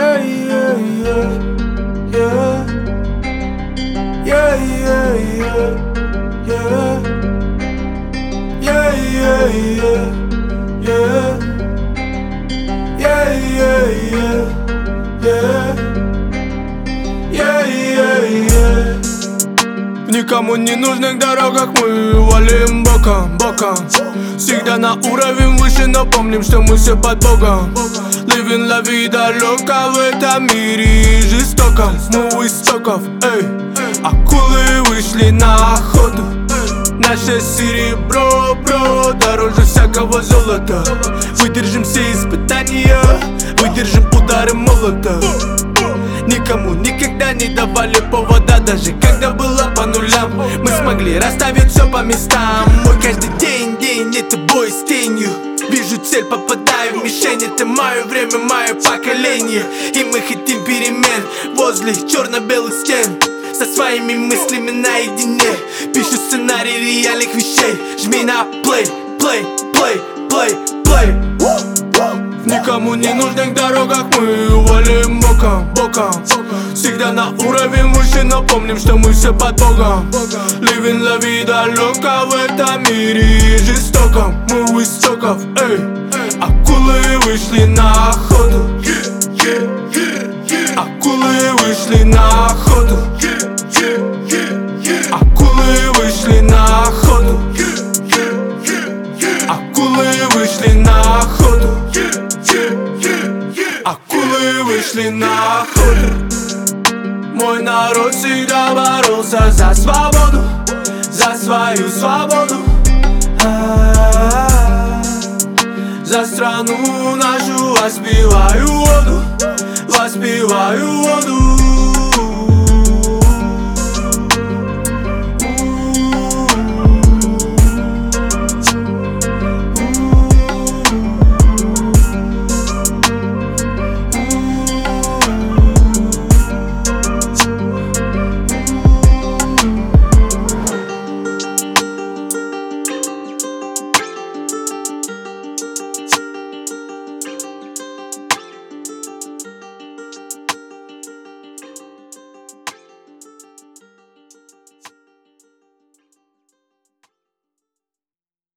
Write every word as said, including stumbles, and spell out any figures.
Yeah, yeah, yeah, yeah. Yeah, yeah, yeah, yeah. Yeah, yeah, yeah, yeah. Yeah, yeah, yeah, yeah. Yeah, yeah, yeah. В никому не нужных дорогах мы валим боком, боком. Всегда на уровень выше, но помним, что мы все под Богом. Living la vida loca в этом мире жестоком. Мы у истоков, эй. Акулы вышли на охоту. Наше серебро, бро, дороже всякого золота. Выдержим все испытания, выдержим удары молота. Никому никогда не давали повода, даже когда было по нулям. Мы смогли расставить все по местам. Мой каждый день, день, это бой с тенью. Вижу цель, попадаю в мишень. Это мое время, мое поколение. И мы хотим перемен возле черно-белых стен. Со своими мыслями наедине. Пишу сценарий реальных вещей. Жми на play, play, play, play, play. В никому не нужных дорогах мы валим боком, боком. Всегда на уровень выше, но помним, что мы все под Богом. Living la vida loca в этом мире жестоком. Мы у истоков, эй. Акулы вышли на охоту. Акулы вышли на охоту. Акулы вышли на охоту. Акулы вышли на охоту. Акулы вышли на охоту. Мой народ всегда боролся за свободу, за свою свободу. А-а-а. За страну нашу воспеваю воду, воспеваю воду.